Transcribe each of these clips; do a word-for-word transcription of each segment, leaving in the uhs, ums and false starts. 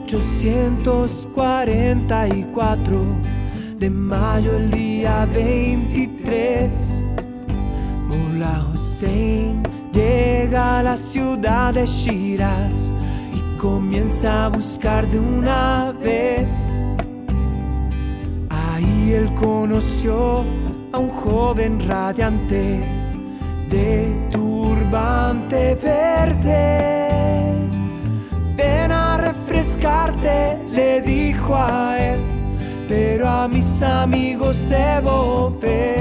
ochocientos cuarenta y cuatro de mayo, el día veintitrés, Mullah Hossein llega a la ciudad de Shiraz y comienza a buscar de una vez. Ahí él conoció a un joven radiante de turbante verde. Ven a refrescarte, le dijo a él, pero a mis amigos debo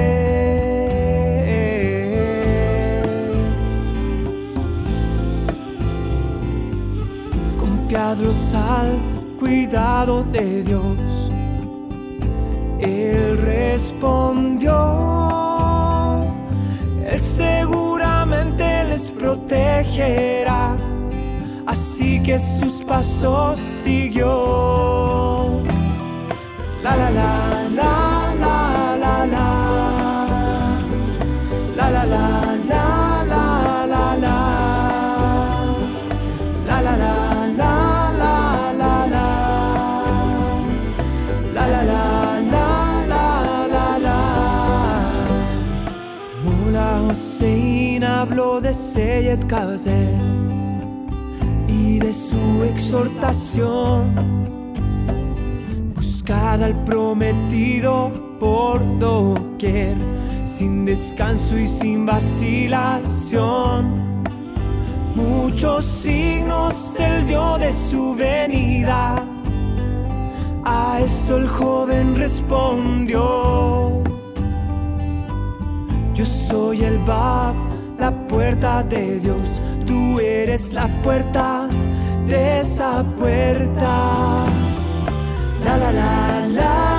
ver. Confiadlos al cuidado de Dios, él respondió, él seguramente les protegerá. Así que sus pasos siguió. La la la la la la la. La la la la la la la. La la la la la la la. La la la la la la la. Mullah Hossein habló de Seyyed Qaser y de su exhortación. Buscad al prometido por doquier, sin descanso y sin vacilación. Muchos signos él dio de su venida. A esto el joven respondió: yo soy el Bab, la puerta de Dios. Tú eres la puerta de esa puerta. La la la la.